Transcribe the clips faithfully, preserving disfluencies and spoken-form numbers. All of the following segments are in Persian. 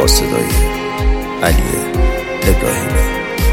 با صدای علی ابراهیمی.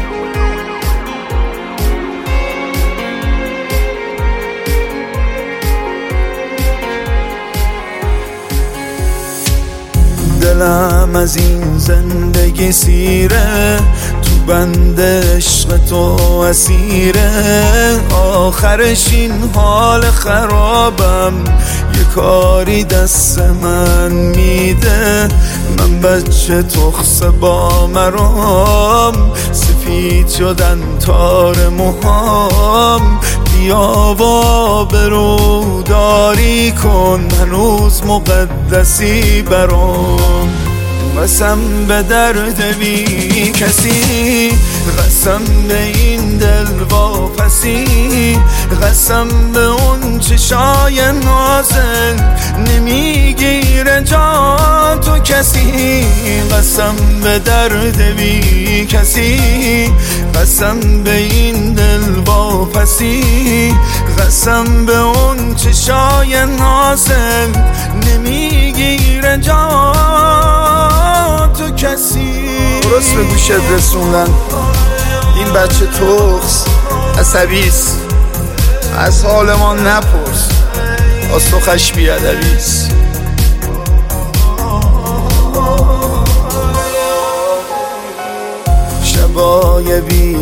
دلم از این زندگی سیره، تو بند عشق تو اسیره. آخرش این حال خرابم یه کاری دست من میده. من بچه تخصه با مرام، سفید شدن تار موهام. بیا و آبروداری کن، هنوز مقدسی برام. قسم به درد بی کسی، قسم به این دل واپسی، قسم به اون چشای نازل نمیگیره جا تو کسی. قسم به درد بی کسی، قسم به این دل واپسی، قسم به اون چشای نازل نمیگیره جا تو کسی. درست به گوشت رسوندن این بچه تخس عصبیست، از حال ما نپرس، پاسخش بیادبیست. شبای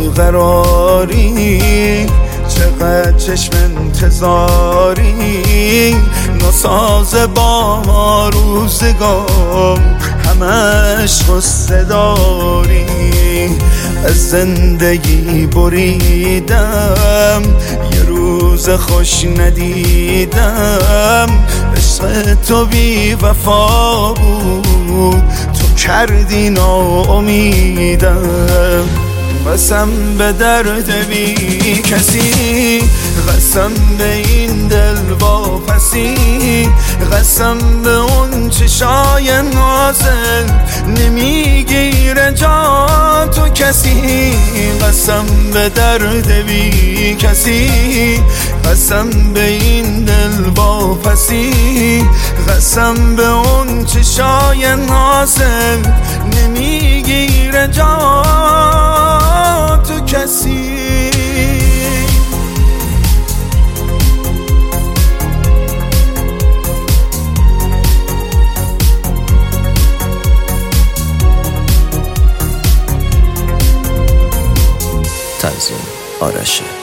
بیقراری، چقدر چشم انتظاری، ناساز با ما روزگار، همش غصه داری. از زندگی بریدم، یه روز خوش ندیدم. عشق تو بی وفا بود، تو کردی ناامیدم. قسم به درد بی کسی، قسم به این دل واپسی، قسم به اون چشای نازل نمیگیره جا تو کسی. قسم به درد بی کسی، قسم به این دل واپسی، قسم به اون چشای نازل نمیگیره جا تو کسی. تنظیم آرش